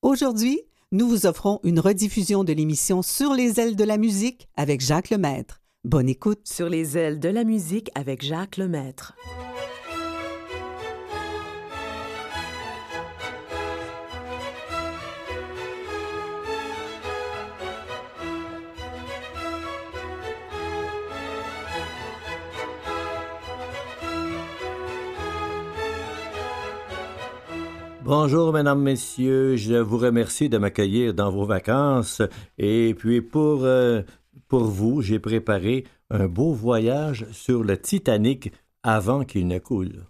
Aujourd'hui, nous vous offrons une rediffusion de l'émission Sur les ailes de la musique avec Jacques Lemaître. Bonne écoute. Sur les ailes de la musique avec Jacques Lemaître. Bonjour, mesdames, messieurs. Je vous remercie de m'accueillir dans vos vacances. Et puis, pour vous, j'ai préparé un beau voyage sur le Titanic avant qu'il ne coule.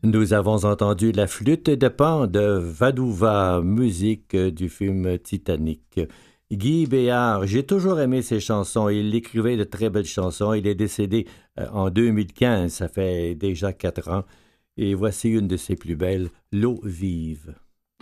Nous avons entendu La flûte de Pan de Vadouva, musique du film Titanic. Guy Béard, j'ai toujours aimé ses chansons. Il écrivait de très belles chansons. Il est décédé en 2015, ça fait déjà 4 ans. Et voici une de ses plus belles, L'eau vive.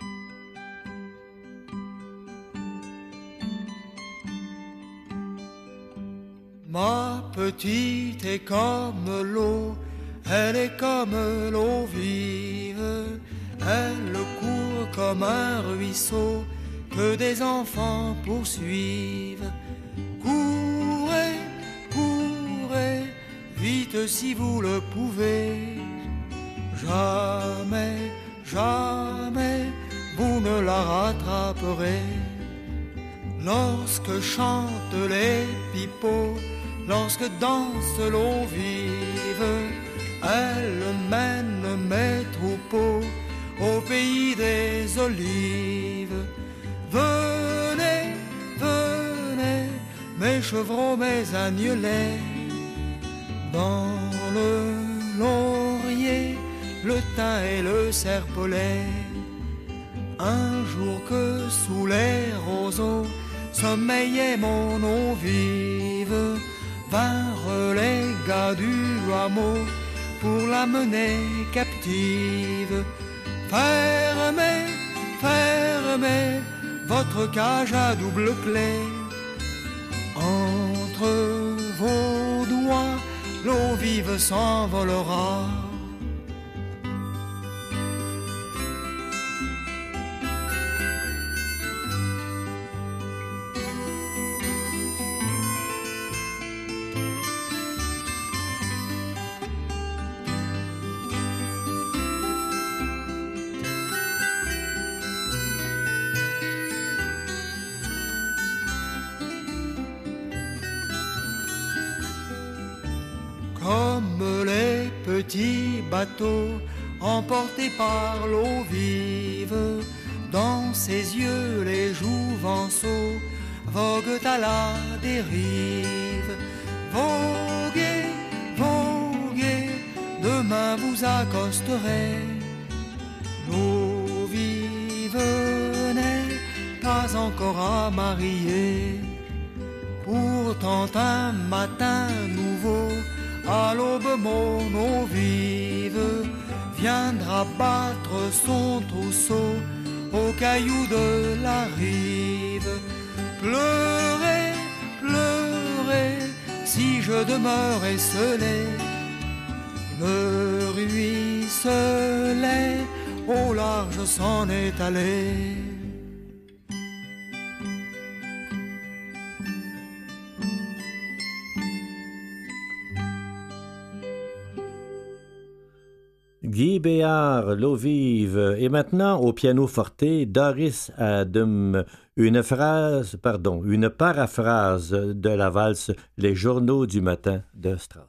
Ma petite est comme l'eau, elle est comme l'eau vive, elle court comme un ruisseau que des enfants poursuivent. Courez, courez, vite si vous le pouvez, jamais, jamais vous ne la rattraperez. Lorsque chantent les pipeaux, lorsque danse l'eau vive, elle mène mes troupeaux au pays des olives. Venez, venez, mes chevreaux, mes agnelets, dans le laurier, le thym et le serpolet. Un jour que sous les roseaux sommeillait mon eau vive, vinrent les gars du hameau pour la mener captive. Fermez, fermez votre cage à double clé. Entre vos doigts, l'eau vive s'envolera. Comme les petits bateaux emportés par l'eau vive, dans ses yeux les jouvenceaux voguent à la dérive. Voguez, voguez, demain vous accosterez. L'eau vive n'est pas encore à marier. Pourtant un matin nouveau, à l'aube mon eau vive viendra battre son trousseau aux cailloux de la rive. Pleurez, pleurez, si je demeure esselé. Le ruisselet au large s'en est allé. Guy Béard, L'eau vive. Et maintenant, au piano forte, Doris Adam, une paraphrase de la valse Les journaux du matin de Strauss.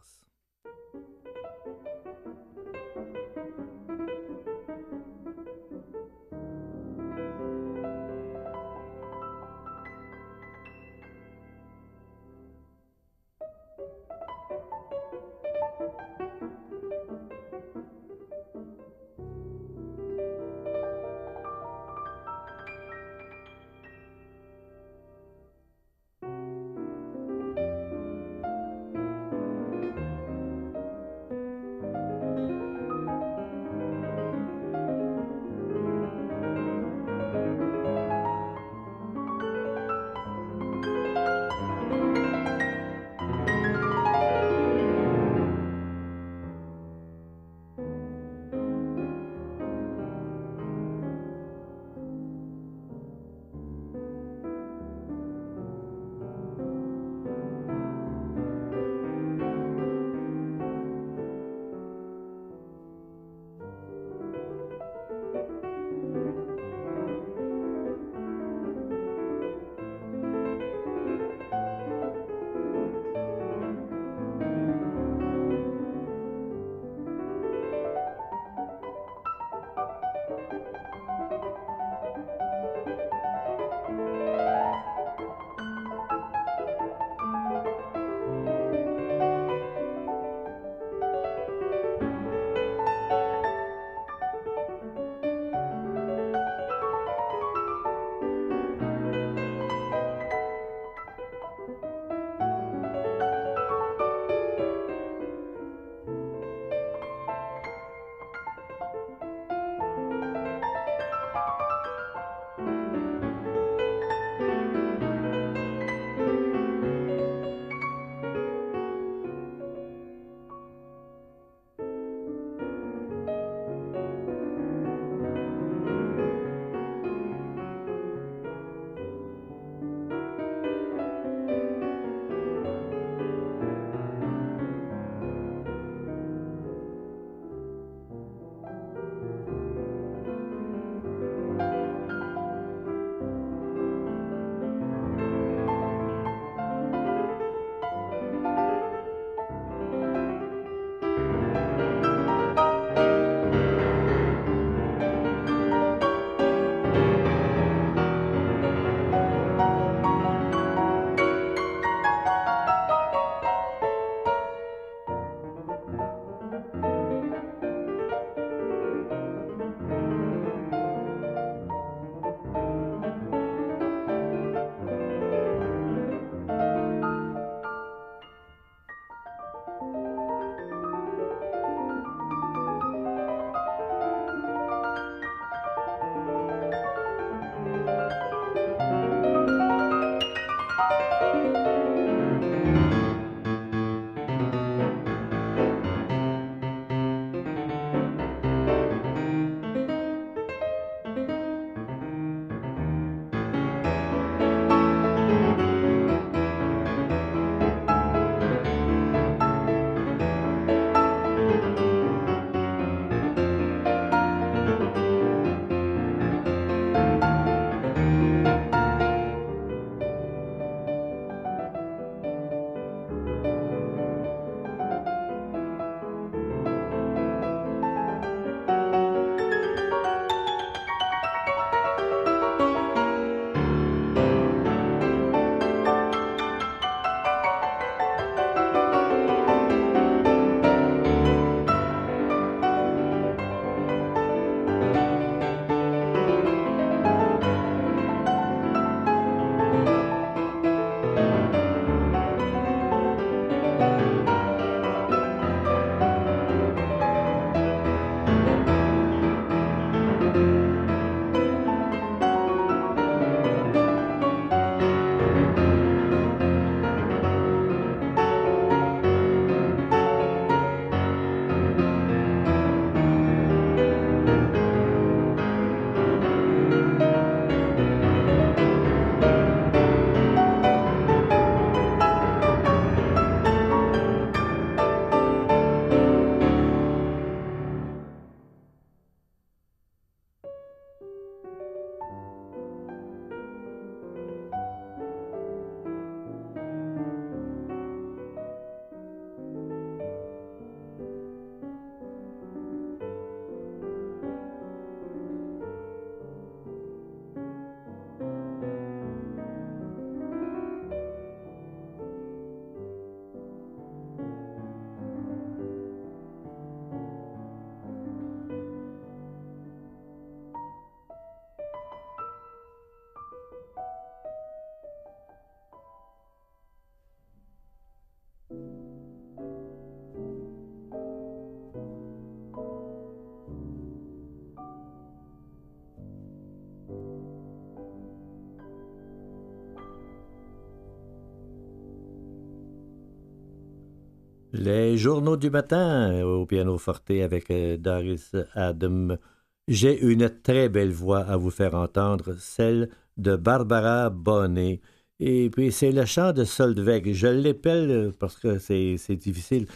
Les journaux du matin au pianoforte avec Doris Adam. J'ai une très belle voix à vous faire entendre, celle de Barbara Bonnet. Et puis c'est le chant de Solveig. Je l'appelle parce que c'est difficile.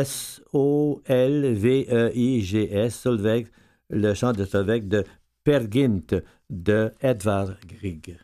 Solveigs, Solveig, le chant de Solveig de Per Gynt de Edvard Grieg.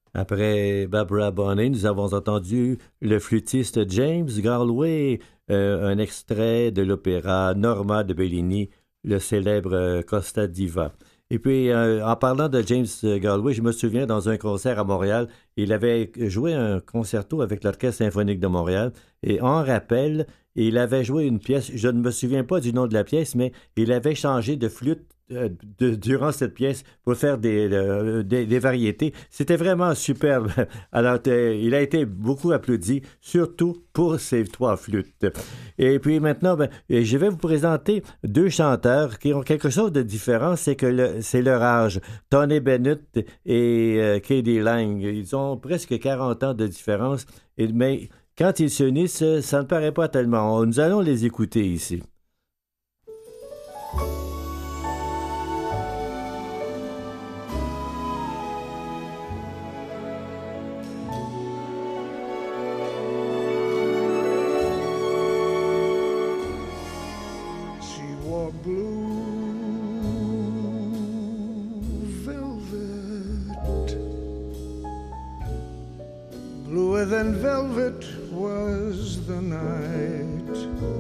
Après Barbara Bonney, nous avons entendu le flûtiste James Galway, un extrait de l'opéra Norma de Bellini, le célèbre Costa Diva. Et puis, en parlant de James Galway, je me souviens dans un concert à Montréal, il avait joué un concerto avec l'Orchestre symphonique de Montréal et en rappel, il avait joué une pièce, je ne me souviens pas du nom de la pièce, mais il avait changé de flûte durant cette pièce pour faire des variétés. C'était vraiment superbe. Alors, il a été beaucoup applaudi, surtout pour ces 3 flûtes. Et puis maintenant, je vais vous présenter 2 chanteurs qui ont quelque chose de différent, c'est que c'est leur âge. Tony Bennett et K.D. Lang, ils ont presque 40 ans de différence, mais quand ils s'unissent, ça ne paraît pas tellement. Nous allons les écouter ici. Bluer than velvet was the night,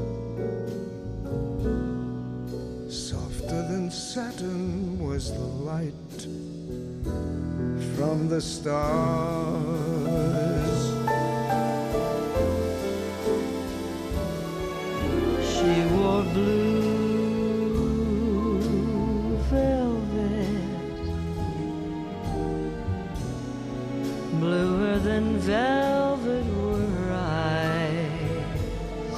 softer than satin was the light from the stars. She wore blue velvet, bluer than velvet were her eyes,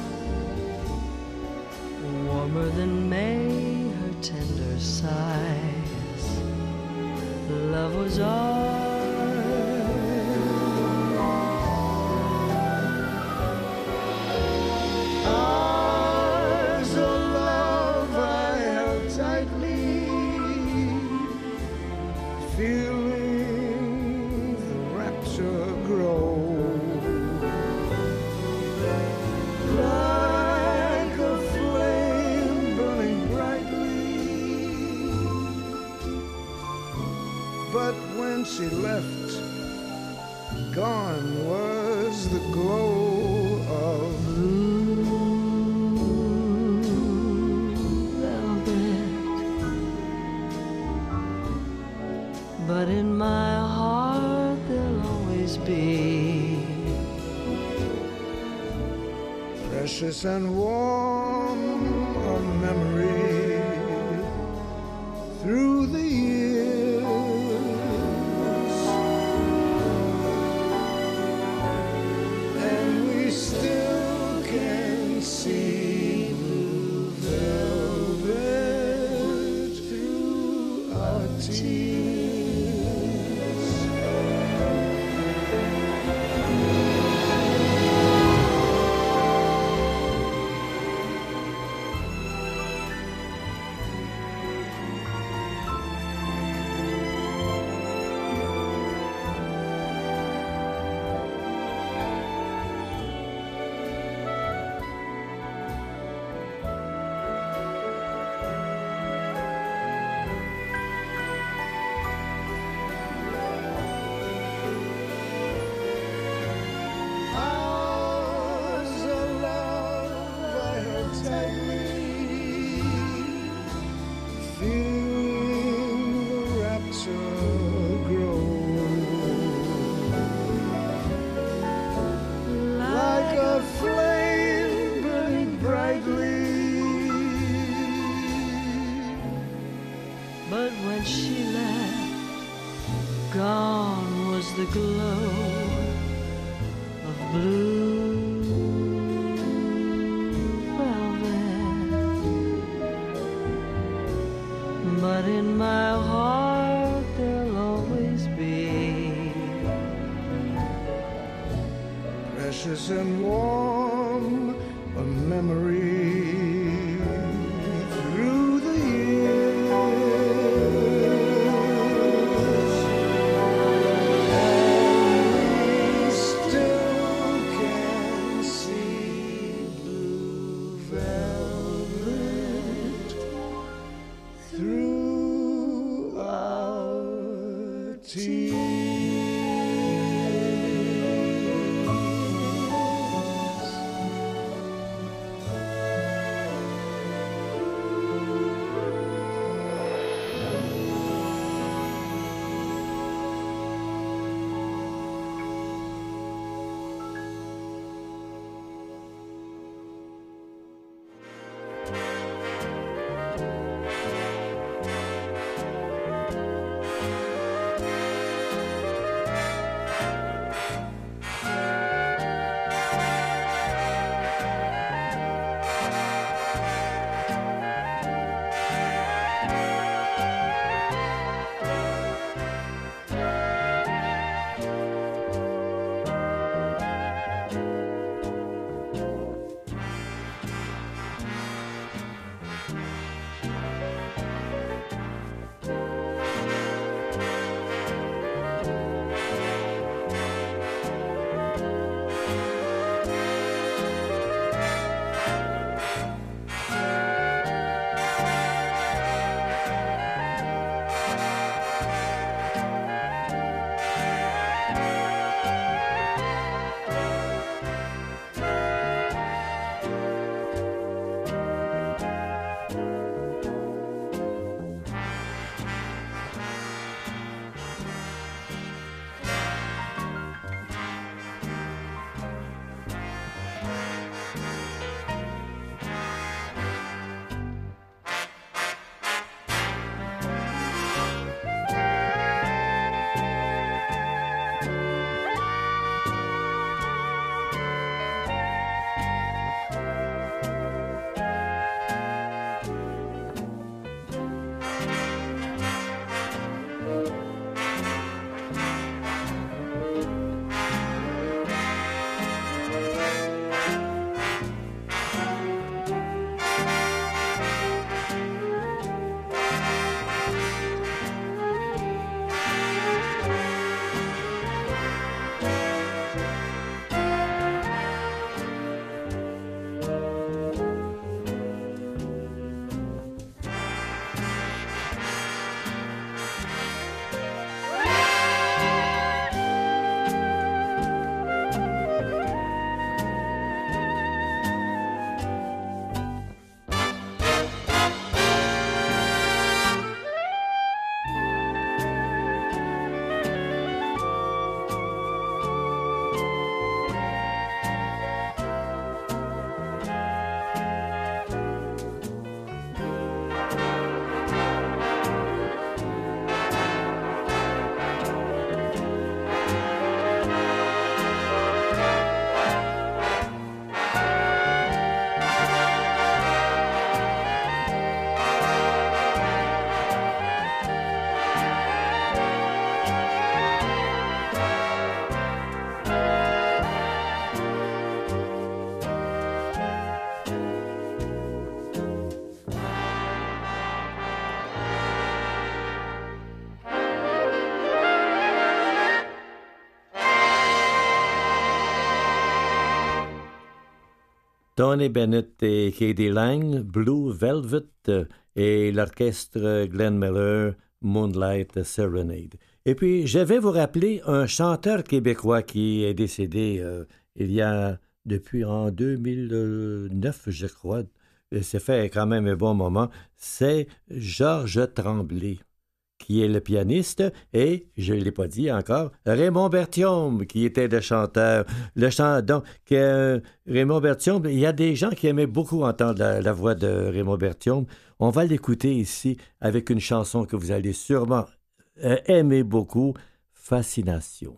warmer than May her tender sighs. Love was ours, Ours, a love I held tightly, feeling the rapture grow. Like a flame burning brightly, but when she left, gone was the glow of but in my heart there'll always be precious and warm a memory through the years, and we still can see blue velvet through our tears. Ours a love I held tightly, feeling the rapture grow. Like a flame burning brightly, but when she left, gone was the glow of blue velvet. But in my heart there'll always be precious and warm a memory through the years, and we still can see blue velvet through our tears. Tony Bennett et Katie Lang, Blue Velvet, et l'orchestre Glenn Miller, Moonlight Serenade. Et puis, je vais vous rappeler un chanteur québécois qui est décédé il y a, depuis en 2009, je crois, c'est fait quand même un bon moment, c'est Georges Tremblay, qui est le pianiste, et, je ne l'ai pas dit encore, Raymond Berthiaume, qui était le chanteur. Donc, Raymond Berthiaume, il y a des gens qui aimaient beaucoup entendre la voix de Raymond Berthiaume. On va l'écouter ici avec une chanson que vous allez sûrement aimer beaucoup, Fascination.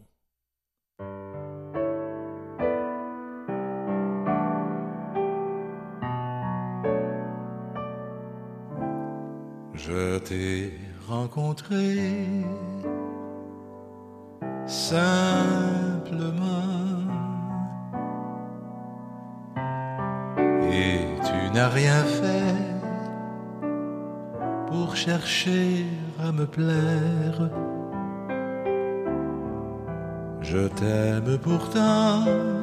Je t'ai rencontré simplement et tu n'as rien fait pour chercher à me plaire. Je t'aime pourtant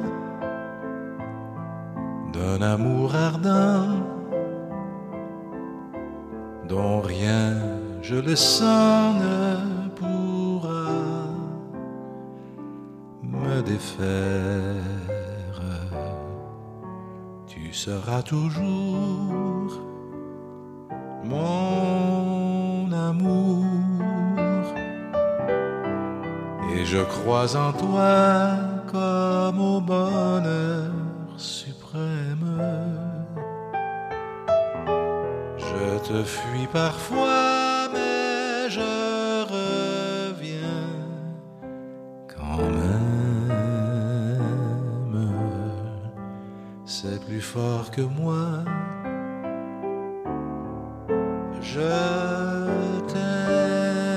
d'un amour ardent dont rien, je le sens, ne pourra me défaire. Tu seras toujours mon amour et je crois en toi comme au bonheur suprême. Je te fuis parfois, mais je reviens quand même. C'est plus fort que moi. Je t'aime.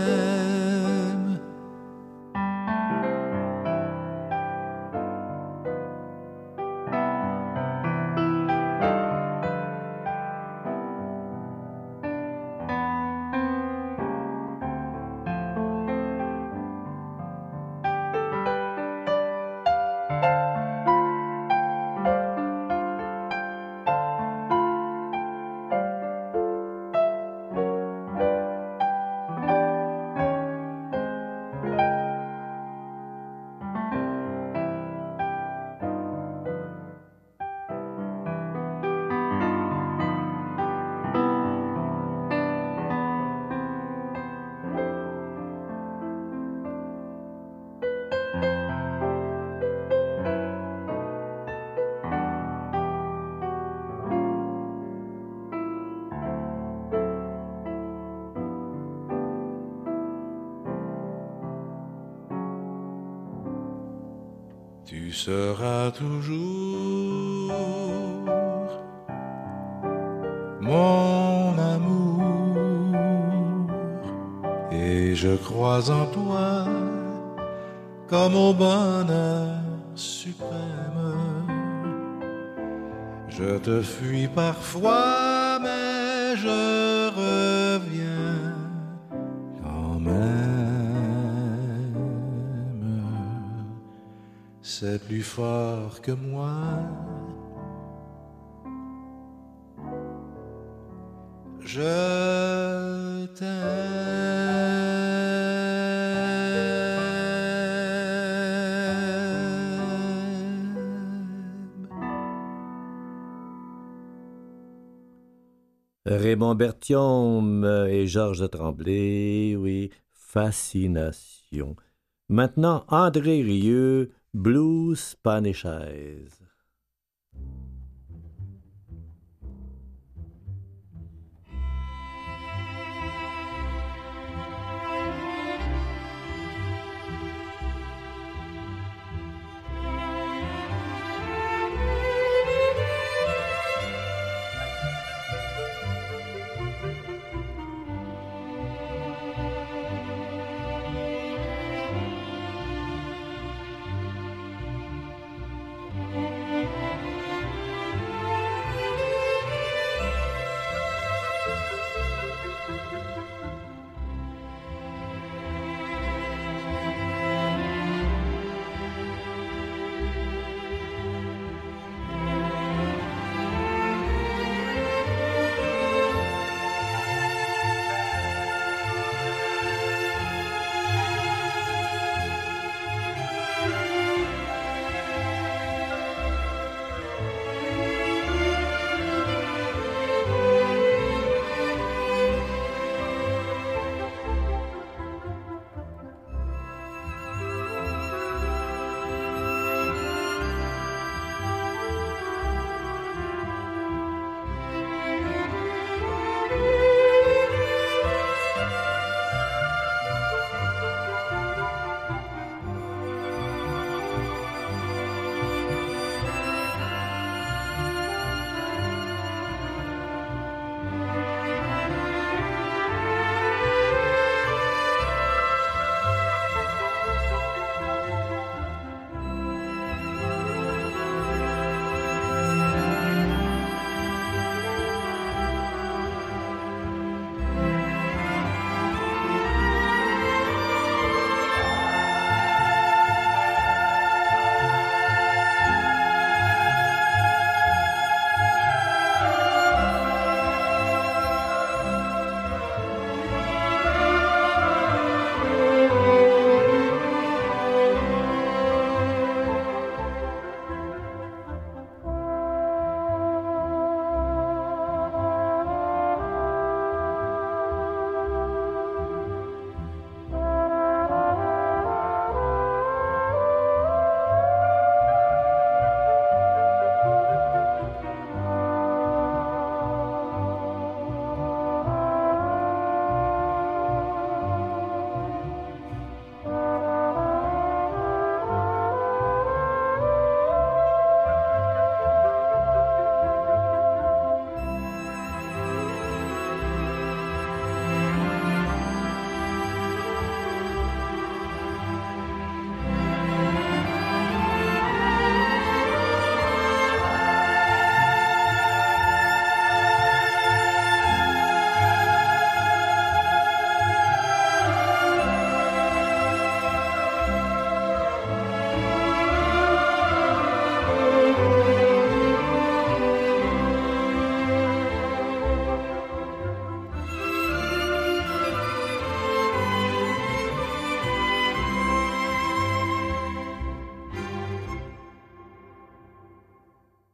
Tu seras toujours mon amour et je crois en toi comme au bonheur suprême. Je te fuis parfois, mais je reviens quand même. C'est plus fort que moi. Je t'aime. Raymond Berthiaume et Georges Tremblay, oui, Fascination. Maintenant, André Rieu, Blues Spanish Eyes.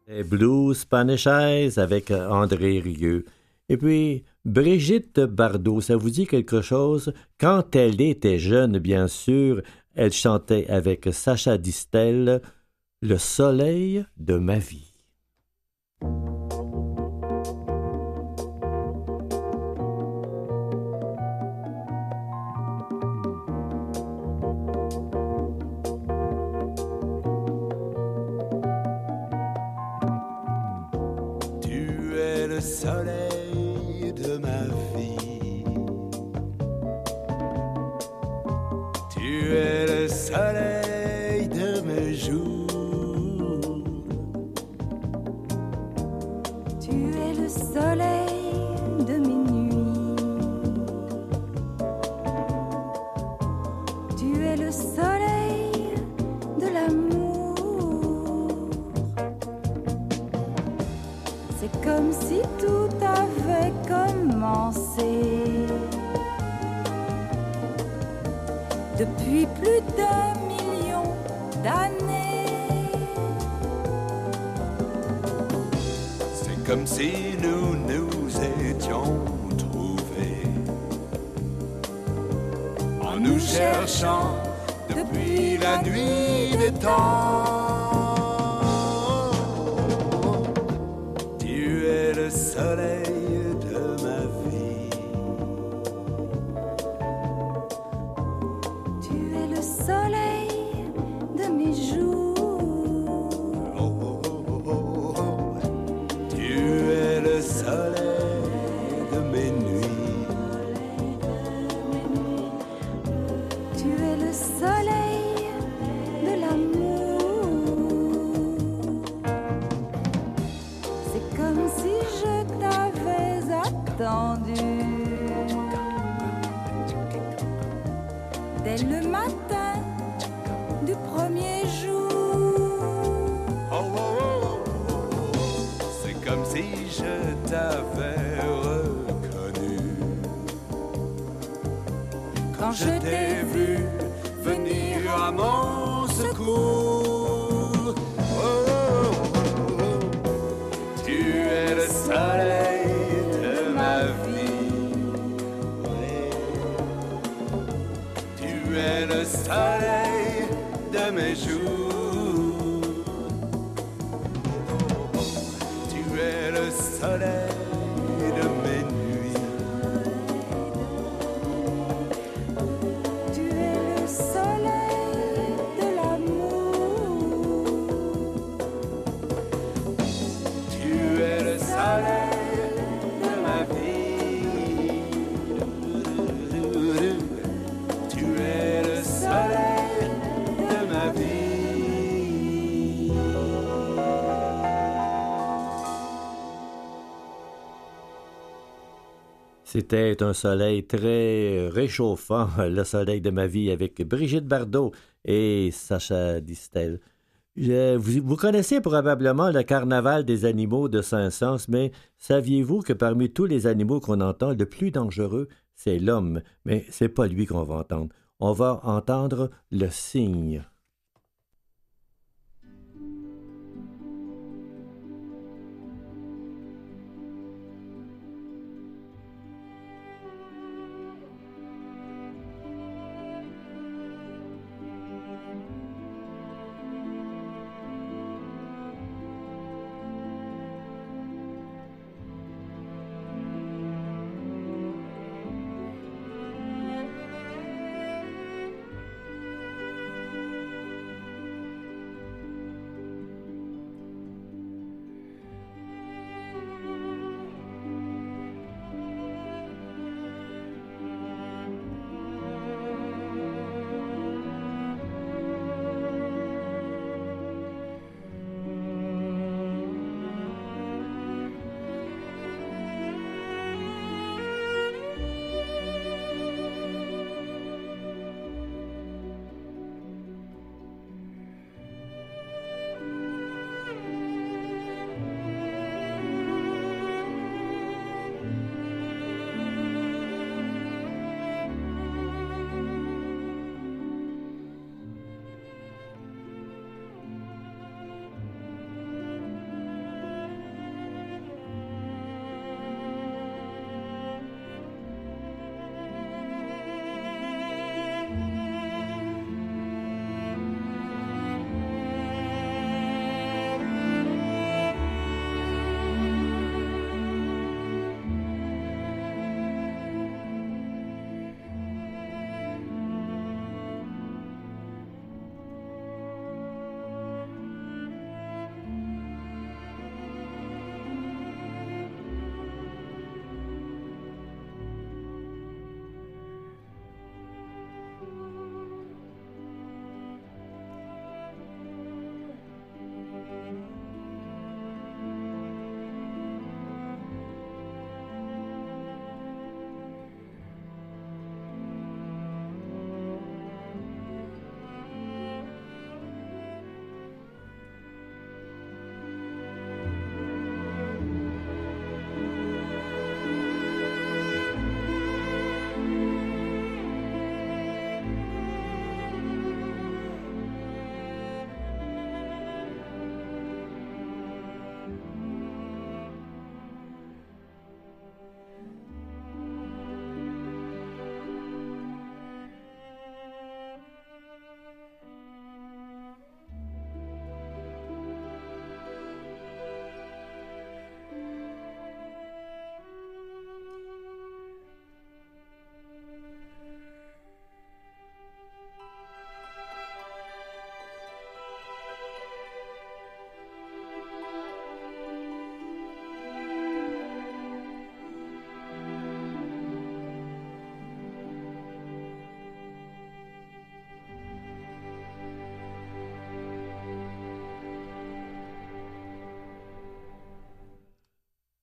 Et Blue Spanish Eyes avec André Rieu. Et puis, Brigitte Bardot, ça vous dit quelque chose? Quand elle était jeune, bien sûr, elle chantait avec Sacha Distel Le soleil de ma vie. Tu es le soleil de ma vie. Tu es le soleil de mes jours. Tu es le soleil de mes nuits. Tu es le soleil de l'amour. C'est comme si tout avait commencé. Depuis plus d'1 million d'années. C'est comme si nous nous étions trouvés en nous cherchant depuis la nuit des temps. Tu es le soleil de ma vie. Tu es le soleil de mes jours. Oh, oh, oh, oh, oh. Tu es le soleil de mes nuits. Tu es le soleil de l'amour. C'est comme si je t'avais attendu. Dès le matin du premier jour. Oh, oh, oh, oh, oh. C'est comme si je t'avais reconnu Quand je t'ai vu venir à mon secours. Oh, oh, oh, oh. Tu es le soleil de ma vie. Ouais. Tu es le soleil de mes jours. Tu es le soleil de mes nuits. Tu es le soleil de l'amour. Tu es le soleil de ma vie. Tu es le soleil de ma vie. C'était un soleil très réchauffant, le soleil de ma vie, avec Brigitte Bardot et Sacha Distel. Vous connaissez probablement le carnaval des animaux de Saint-Saëns, mais saviez-vous que parmi tous les animaux qu'on entend, le plus dangereux, c'est l'homme? Mais c'est pas lui qu'on va entendre. On va entendre le cygne.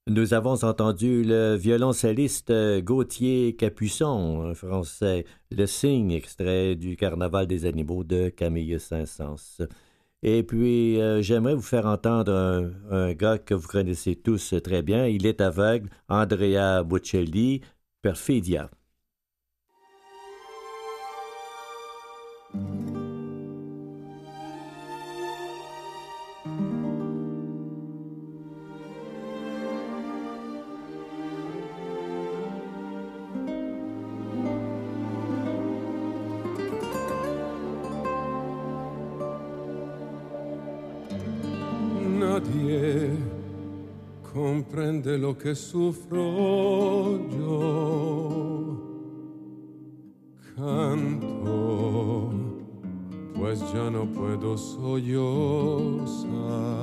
Nous avons entendu le violoncelliste Gauthier Capuçon, un français, Le Cygne, extrait du Carnaval des animaux de Camille Saint-Saëns. Et puis, j'aimerais vous faire entendre un gars que vous connaissez tous très bien. Il est aveugle, Andrea Bocelli, Perfidia. Nadie comprende lo que sufro yo. Canto, pues ya no puedo sollozar.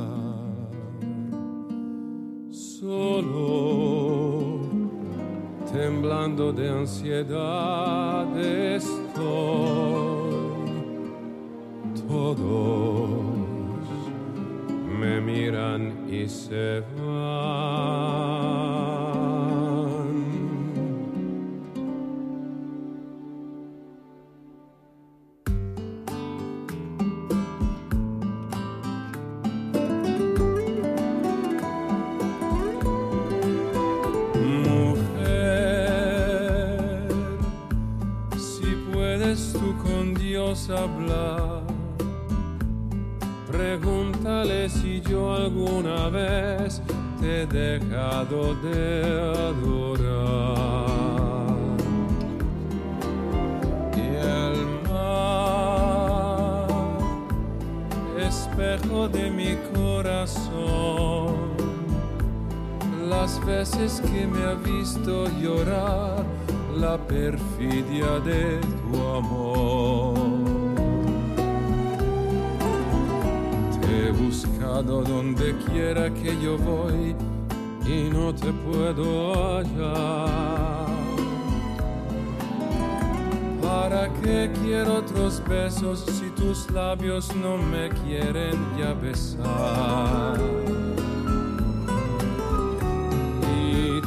Solo, temblando de ansiedad estoy. Todos me miran y se van. Mujer, si puedes tú con Dios hablar, pregúntale si yo alguna vez te he dejado de adorar. Y el mar, espejo de mi corazón, las veces que me ha visto llorar la perfidia de tu amor. He buscado donde quiera que yo voy y no te puedo hallar. ¿Para qué quiero otros besos si tus labios no me quieren ya besar? Y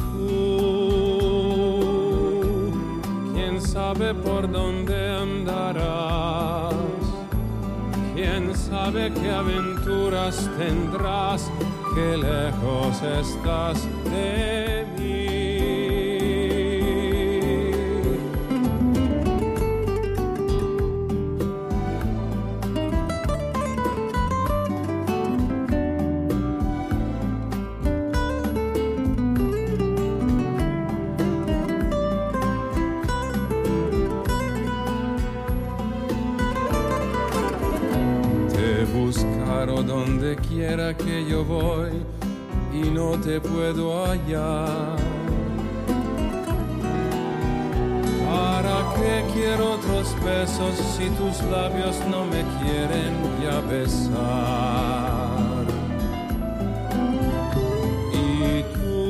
tú, ¿quién sabe por dónde andarás? ¿Quién sabe qué aventuras tendrás? Qué lejos estás de mí. Donde quiera que yo voy y no te puedo hallar. ¿Para qué quiero otros besos si tus labios no me quieren ya besar? Y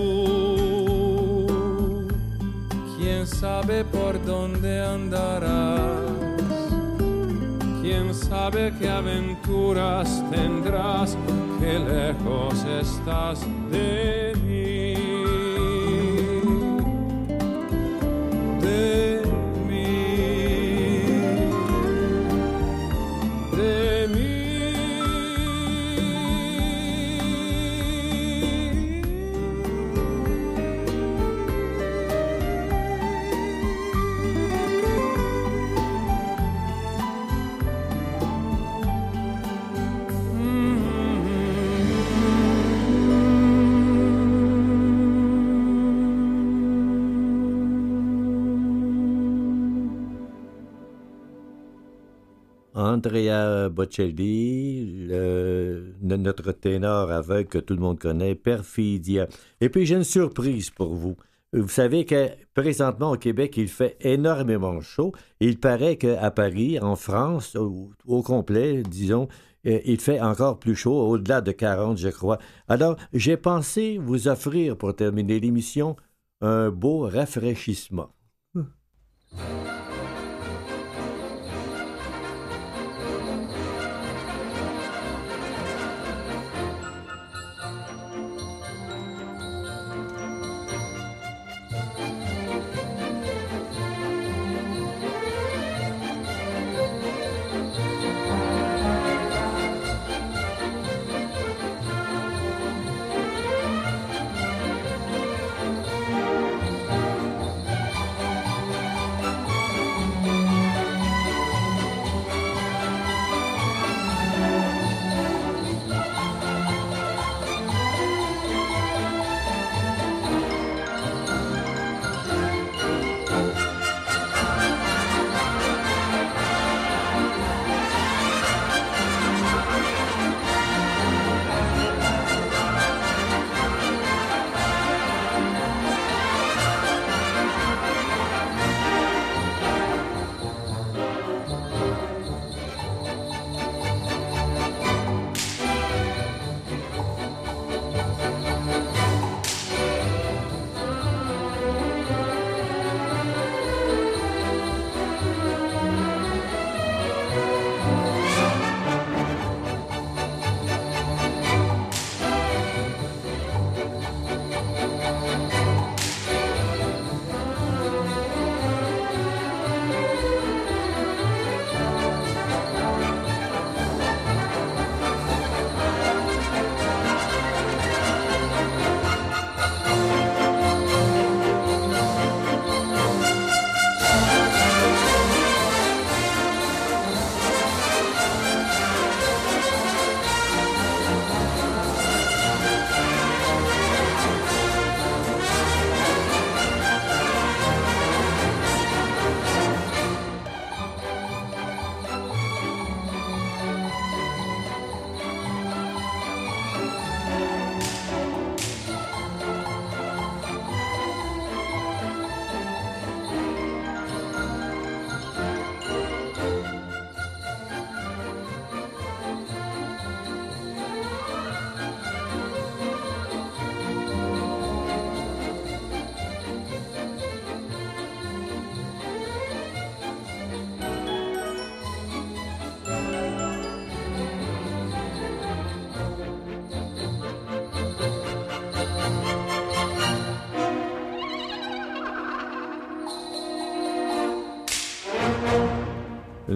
tú, ¿quién sabe por dónde andarás? ¿Quién sabe qué aventuras tendrás? Qué lejos estás de mí. De mí. De mí. Andrea Bocelli, notre ténor aveugle que tout le monde connaît, Perfidia. Et puis j'ai une surprise pour vous. Vous savez que présentement au Québec, il fait énormément chaud. Il paraît qu'à Paris, en France, au complet, disons, il fait encore plus chaud, au-delà de 40, je crois. Alors, j'ai pensé vous offrir, pour terminer l'émission, un beau rafraîchissement.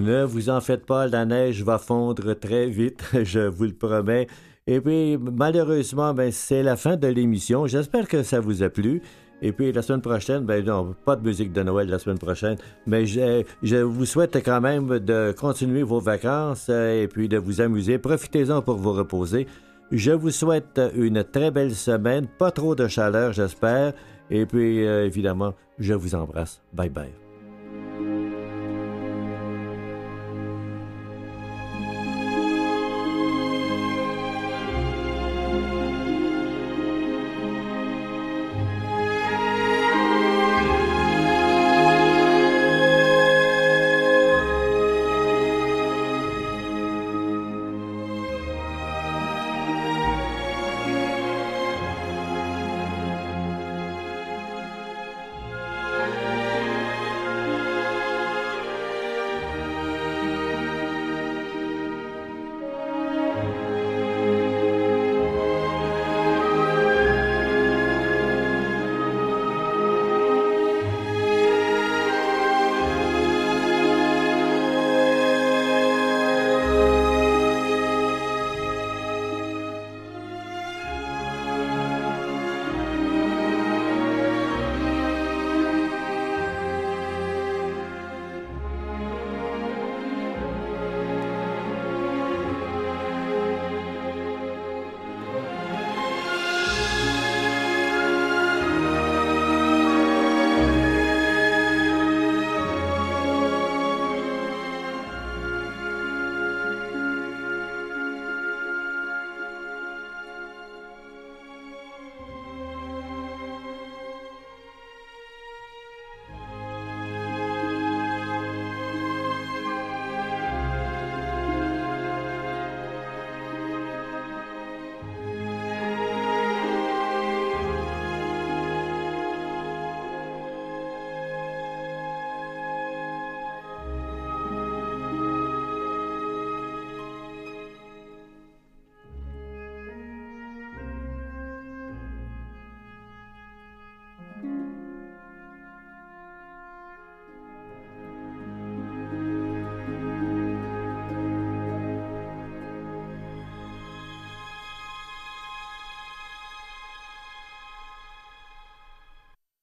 Ne vous en faites pas, la neige va fondre très vite, je vous le promets. Et puis, malheureusement, c'est la fin de l'émission. J'espère que ça vous a plu. Et puis, la semaine prochaine, non, pas de musique de Noël la semaine prochaine, mais je vous souhaite quand même de continuer vos vacances et puis de vous amuser. Profitez-en pour vous reposer. Je vous souhaite une très belle semaine, pas trop de chaleur, j'espère. Et puis, évidemment, je vous embrasse. Bye bye.